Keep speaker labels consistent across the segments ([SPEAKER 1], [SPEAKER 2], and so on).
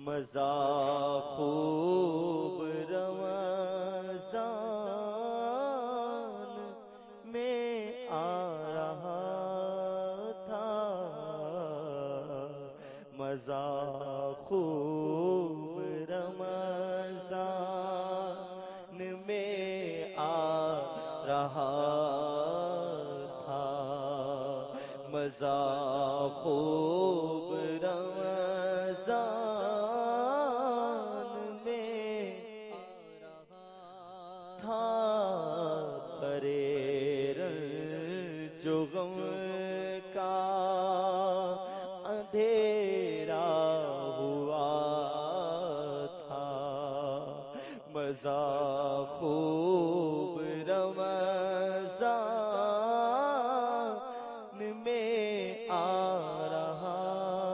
[SPEAKER 1] مزہ خوب رمضان میں آ رہا تھا، مزہ خوب رمضان میں آ رہا تھا، مزہ خوب رمضان میں تھا، برے رنج و غم کا اندھیرا ہوا تھا، مزہ خوب رمضان میں آ رہا،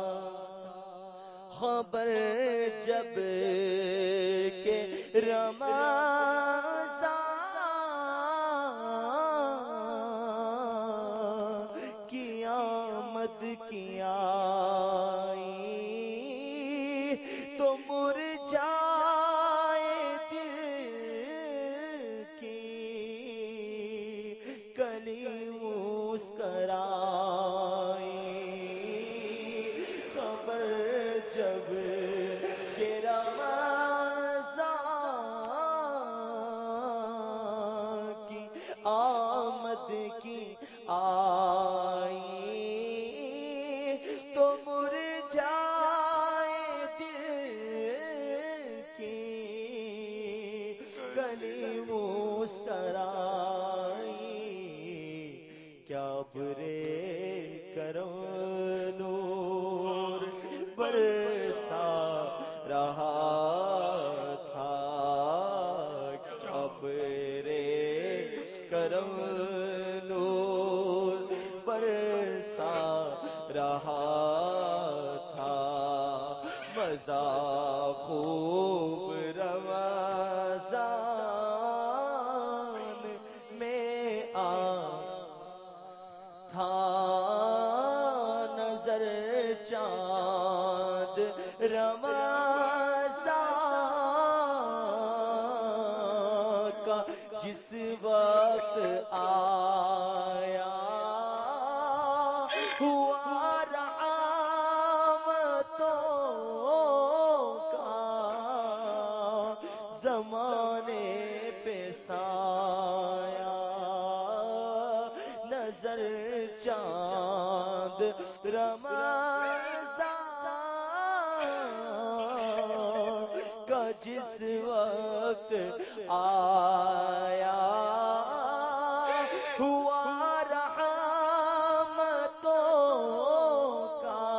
[SPEAKER 1] خبر جب کہ رمضان کی آمد کی آئی تو مرجھائے دل کی کلی مسکرائی، خبر جب کہ رمضان کی آمد کی آئی تو مرجھائے دل کی کلی مسکرائی، کیا برے کرم نور برسا رہا تھا، کیا برے کرم نور برسا رہا تھا، مزہ خوب رمضان میں آ تھا، نظر چاند رمضان کا جس وقت آیا ہوا رحمتوں کا زمانے پہ سایہ، نظر چاند رمضان کا جس وقت آیا ہوا رحمتوں کا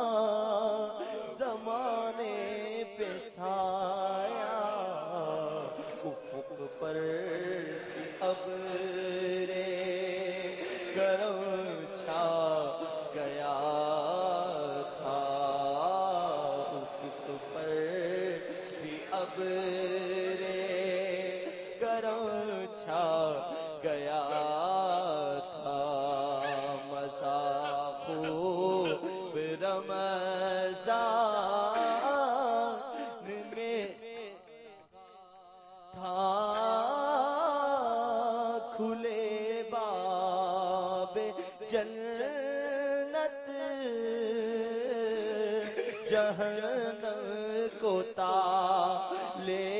[SPEAKER 1] زمانے پہ سایہ، افق پر ابر گرم چھا گیا تھا، افق پر بھی ابر گرم چھا گیا تھا، مزہ خوب رمضان میں تھا، کھلے باب جنت جہنم کو تالے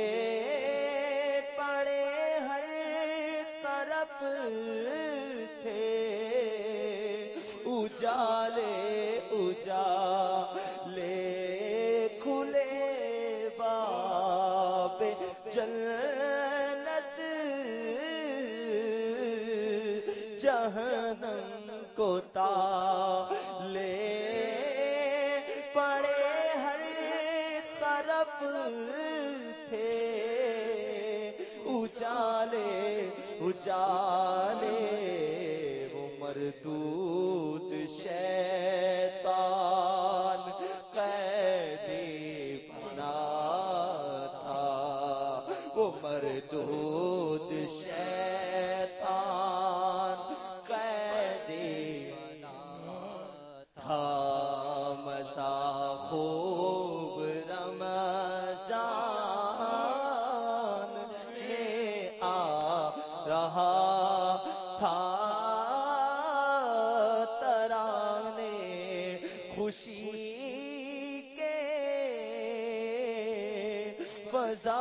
[SPEAKER 1] پڑے ہر طرف تھے، اجالے اجالے کھلے باب جنت جہنم کو تالے پڑے ہر طرف تھے، اجالے اجالے وہ مردود شیطان قیدی بنا تھا، وہ مردود شیطان قیدی بنا تھا، مزہ خوب رمضان فضا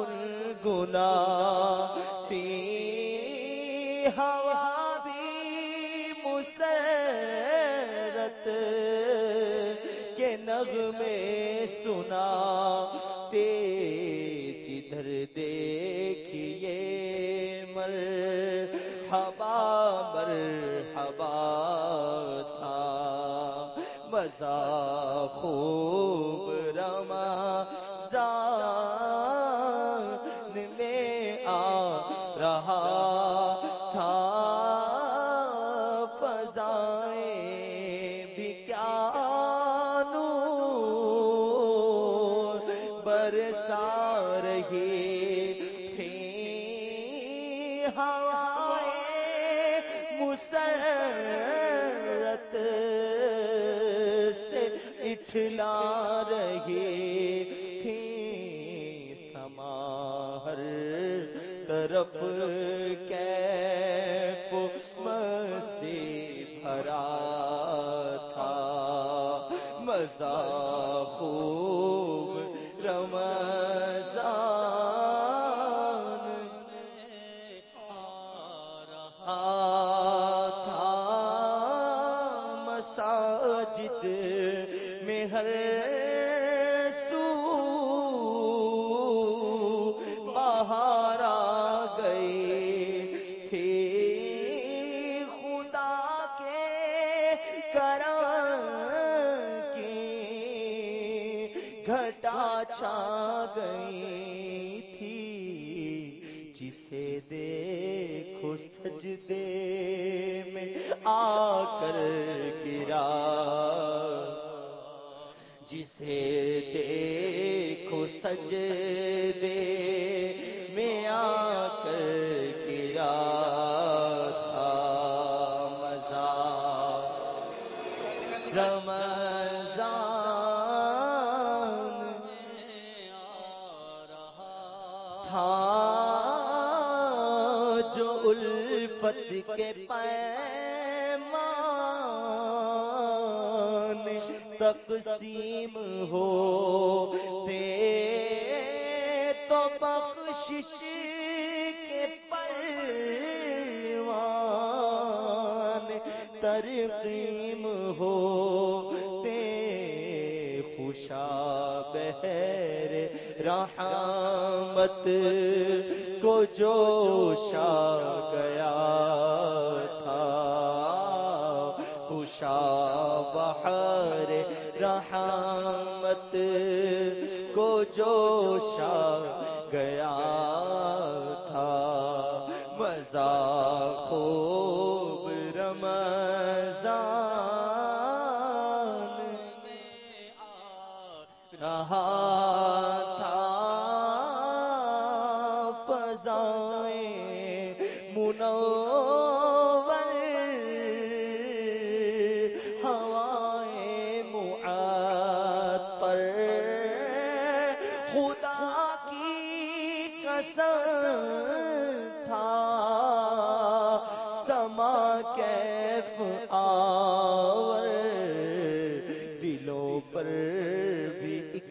[SPEAKER 1] گنگناتی ہوا بھی مسرت کے نغمے سناتے جدھر دیکھیے مرحبا مرحبا تھا مزہ خوب رمضان میں آ رہا تھا فضائیں بھی کیا نور برسا رہی تھیں ہوائیں مسرت سے اٹھلا رہی تھیں سما ہر طرف کیف مسیح بھرا تھا مزہ خوب رمضان تھا مساجد میں ہر سو بہار آ گئی تھی خدا کے کرم کی گھٹا چھا گئی تھی جسے دیکھو سجدے میں آ کر گرا جسے دیکھو سجدے میں آ کر گرا تھا مزہ رمضان تھا جو الفت کے پیمان تقسیم ہوتے تو بخشش کے پروان ترقیم ہوتے خوشا بہر رحمت کو جوش آ گیا تھا خوشا بہر رحمت کو جوش آ گیا تھا مزہ خوب رمضان رہا تھا فضائیں منور ہوائیں معطر خدا کی قسم تھا سما کیف آور دلوں پر بھی ایک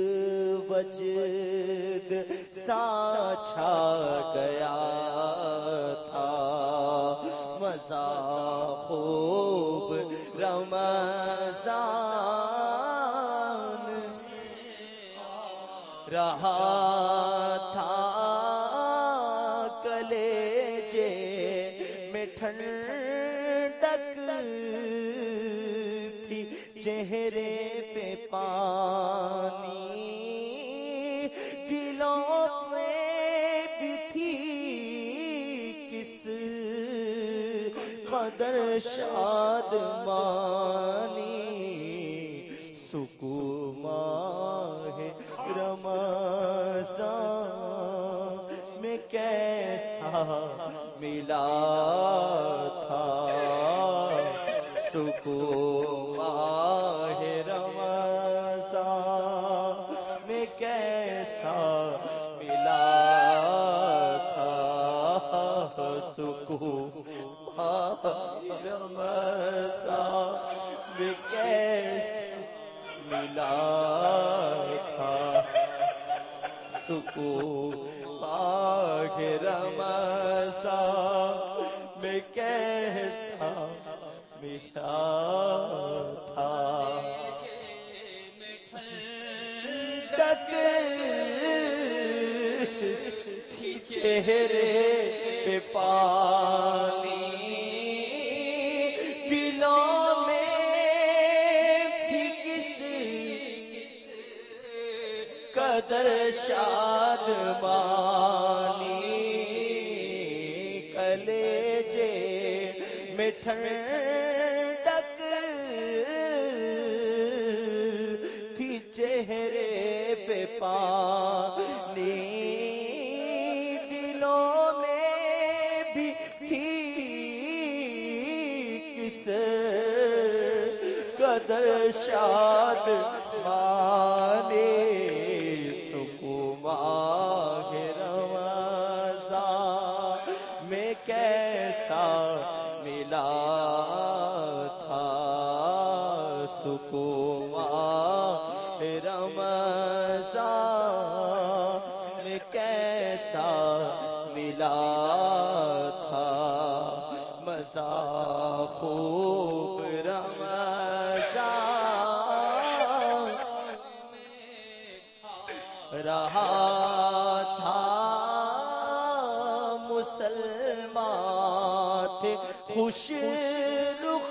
[SPEAKER 1] وجد سا چھا گیا تھا مزہ خوب رمضان رہا تھا کلیجے میں ٹھنڈک تھی چہرے پہ پانی دلوں میں بھی تھی کس قدر شادمانی سکون ماہ رمضان میں کیسا ملا تھا سکون ماہ رمضان میں کیسا ملا تھا سکون ماہ رمضان میں کیسا ملا تھا سکون ماہ رمضان میں کیسا میٹھا تھا، ٹھنڈک تھی چہرے پہ پانی، دلوں میں تھی کس قدر شادمانی، کلیجے میں ٹھنڈک تھی چہرے پہ پانی، دلوں میں بھی تھی کس قدر شادمانی، سکون ماہ رمضان میں کیسا ملا تھا، سکون ماہ رمضان میں کیسا ملا تھا، مزہ خوب رمضان رہا تھا، مسلمان تھے خوش رخ،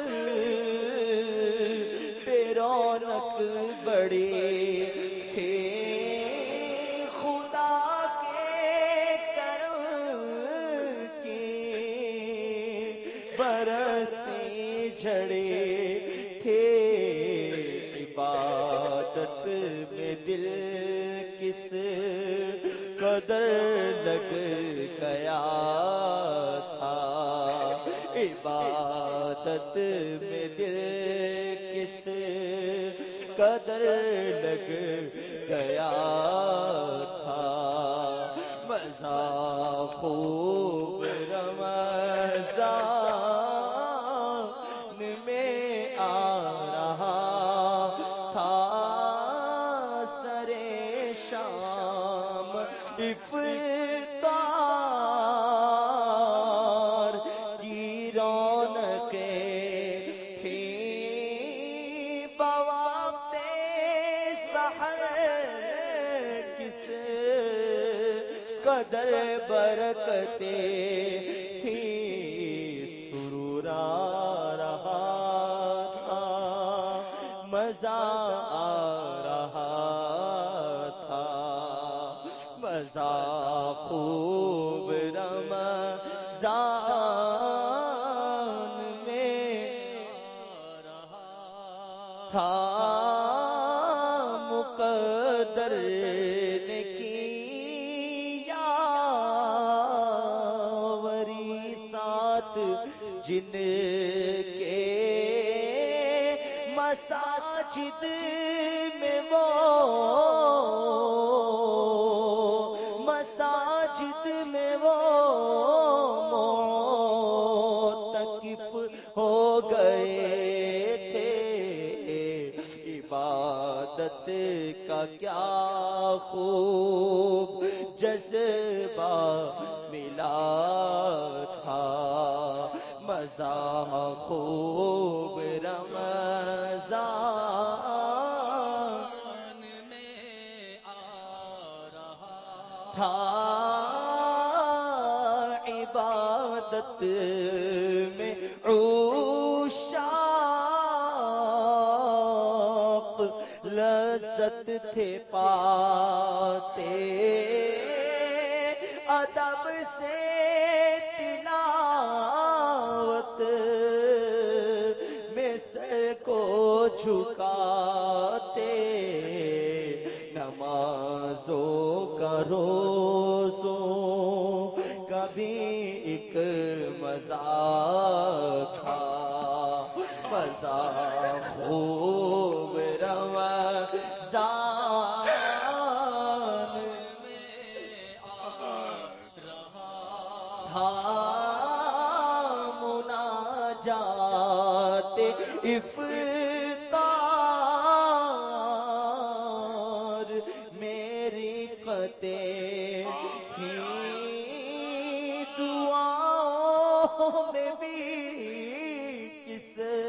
[SPEAKER 1] بے رونق بڑی تھے، خدا کے کرم کی برستی جھڑے تھے، عبادت میں دل کس قدر لگ گیا تھا، عبادت میں دل کس قدر لگ گیا تھا، مزہ خوب رمضان میں آ رہا تھا، سرے شام افطار کی رونقیں تھیں، بوقت سحر کس قدر برکتیں تھیں، سرور آ رہا تھا، مزہ آ رہا تھا، مزہ خوب رمضان میں تھا، مقدر نے کیا وری ساتھ جن کے مساجد میں وہ مساجد میں وہ معتکف ہو گئے تھے، عبادت کا کیا خوب جذبہ ملا تھا، مزہ خوب رمضان میں آ رہا تھا، عبادت میں عشاق لذت تھے پاتے، ادب سے تلاوت میں سر کو جھکاتے، نمازوں کا روزوں کا بھی ایک مزہ تھا، مزہ خوب رمضان میں آ رہا تھا، مناجات افطار میری قدر پتے تھی دعاؤں میں بھی کس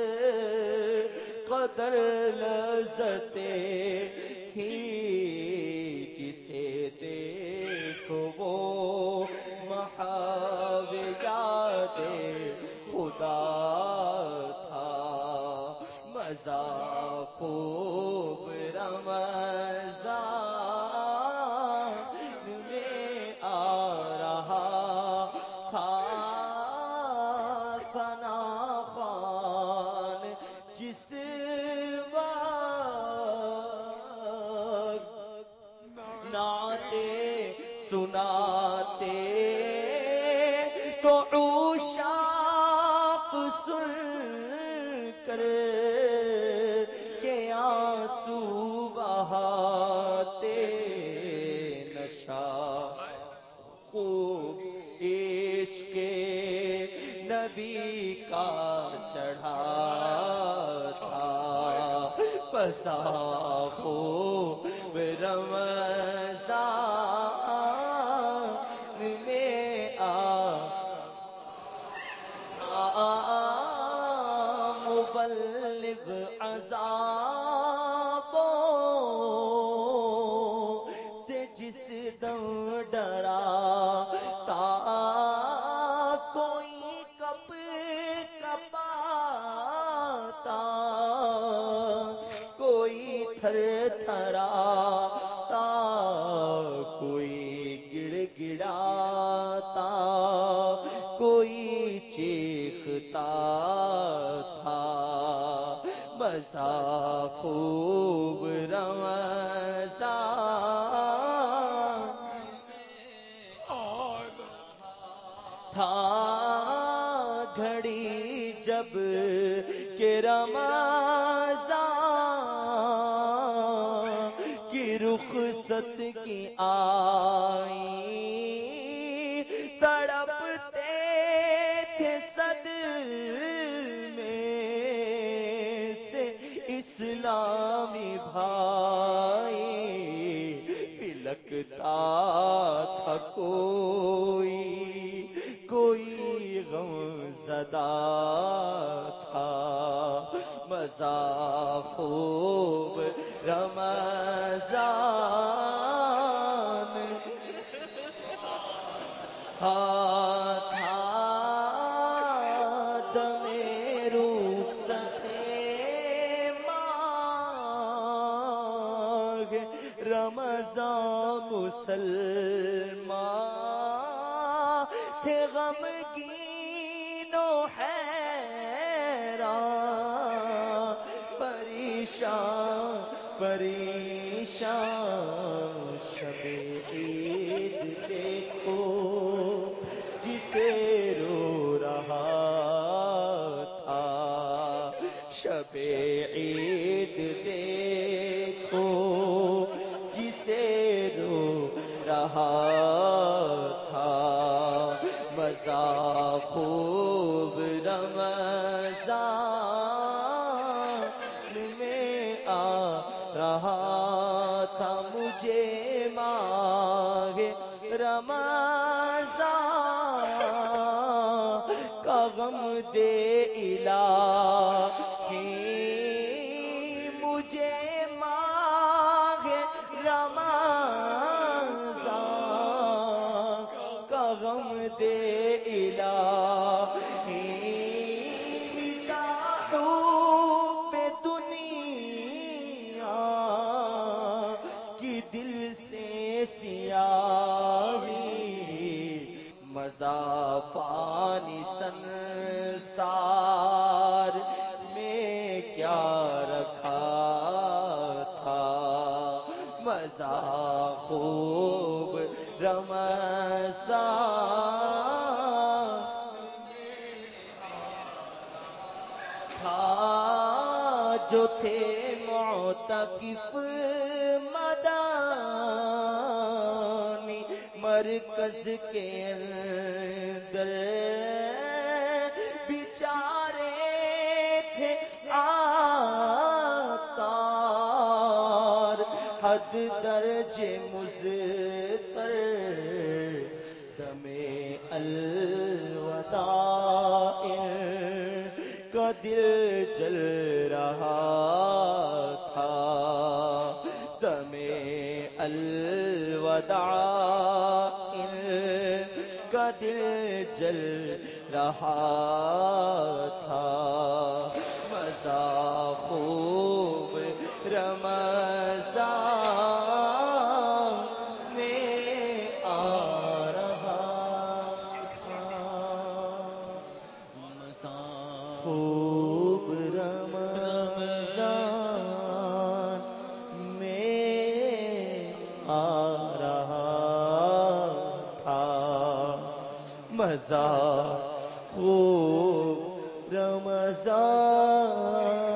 [SPEAKER 1] قدر لذتیں تھی، جسے دیکھو وہ محو یاد خدا تھا، مزہ خوب رمضان میں آ رہا تھا، ثنا خوان جس وقت نعتیں سناتے تو عشاق سن کر کے آنسو بہاتے، نشہ خوب عشق نبی کا چڑھا تھا، بسا خوب رمضان میں مبلغ عذابوں سے جس دم ڈرا تا، کوئی کپ کپاتا، کوئی تھر تھراتا، کوئی گڑ گڑاتا، کوئی چیختا تھا، بسا خوب رمضان تھا، گھڑی جب کہ رمضان کی رخصت کی آئی، تڑپتے تھے صدمے سے اسلامی بھائی، بلکتا تھا کوئی غم زدہ تھا، مزہ خوب رمضان تھا، دم رخصت ماہ رمضان، مسلمان تھے غمگین و حیران، پریشان پریشان، شب عید دیکھو جسے رو رہا تھا، شب عید دیکھو جسے رو رہا تھا، مزہ خوب رمضان میں آ رہا تھا، مجھے ماہ رمضان کا غم دے الہی، مجھے ماہ رمضان کا غم دے الہی، مٹا حب دنیا کی دل سے سیاہی، مزہ پانی سنسار میں کیا رکھا تھا، مزہ خوب رمضان تھا، جو تھے معتکف مدانی مرکز کے اندر، بیچارے تھے آتار حد درج مضطر دم الوداع کا دل جل رہا تھا، دم الوداع کا دل جل رہا تھا، مزہ خوب رمضان میں آ رہا تھا، خوب رمضان میں آ رہا تھا، مزہ خوب رمضان